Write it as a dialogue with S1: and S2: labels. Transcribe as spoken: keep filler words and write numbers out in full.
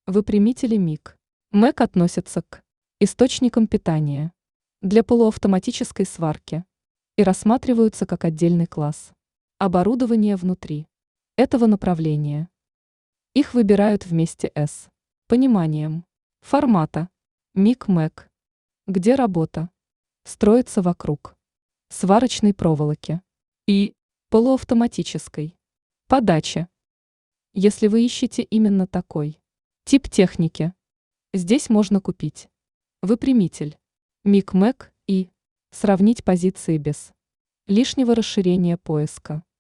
S1: Выпрямители МИГ. МЭК относятся к источникам питания для полуавтоматической сварки и рассматриваются как отдельный класс. Оборудование внутри этого направления. Их выбирают вместе с пониманием формата МИГ-МЭК, где работа строится вокруг сварочной проволоки и полуавтоматической подачи. Если вы ищете именно такой тип техники, здесь можно купить выпрямитель МИГ-МЭК и сравнить позиции без лишнего расширения поиска.